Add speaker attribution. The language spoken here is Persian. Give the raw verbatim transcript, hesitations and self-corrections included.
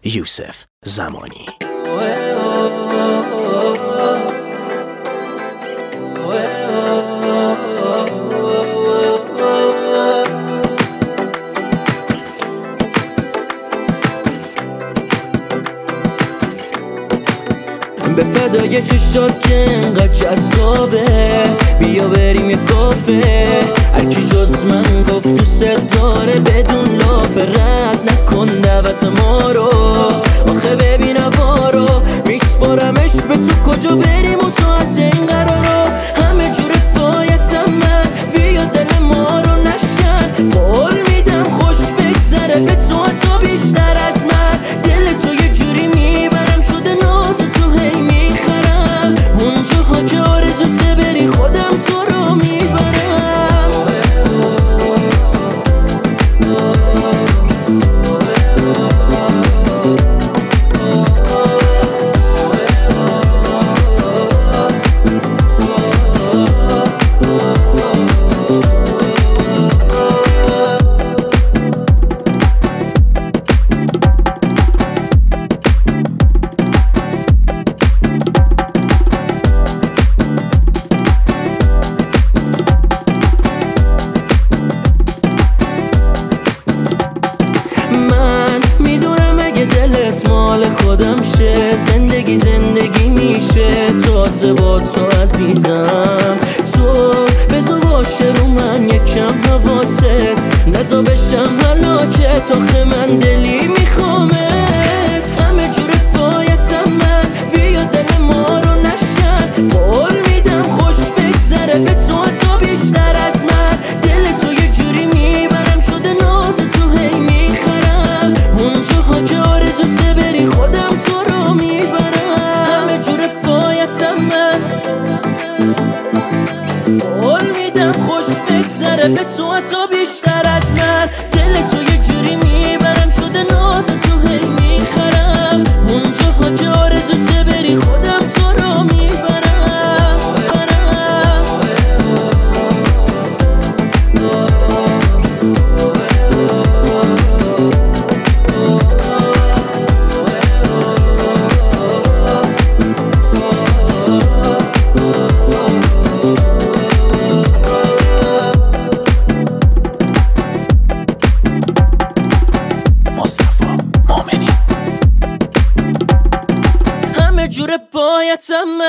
Speaker 1: یوسف زمانی.
Speaker 2: به فدای چشات که انقدر جذابه، بیا بریم یه کافه. هرکی جز من گفت دوست داره بدون لاف، رد نکن دعوت ما رو. آخه ببین هوا رو میسپارمش به تو، کجا بریم و ساعت این قرارو. همه جوره بایدم من، بیا دل ما رو نشکن. قول میدم خوش بگذره به تو حتی بیشتر از من. دل تو یه جوری میبرم شده ناز تو هی میخرم. اونجاها که آرزوته بری خودم تو رو میبرم. مال خودم شه، زندگی زندگی میشه تازه با تو عزیزم. تو بذار باشه رو من یکم حواست، نزا بشم هلاکت. آخه من دلی میخوامت، همه جوره بایدم من، بیا دل ما رو نشکن. قول میدم خوش بگذره به تو حتی بیشتر از من. دل تو یه جوری میبرم شده ناز تو هی میخرم. اونجاها که آرزوته بری خودم تو رو میبرم. همه جوره بایدم من، قول میدم خوش بگذره به تو حتی بیشتر از من. دل تو یه جوری میبرم شده ناز تو هی میخرم. اونجاها که آرزوته بری خودم تو رو میبرم. جوره بایدم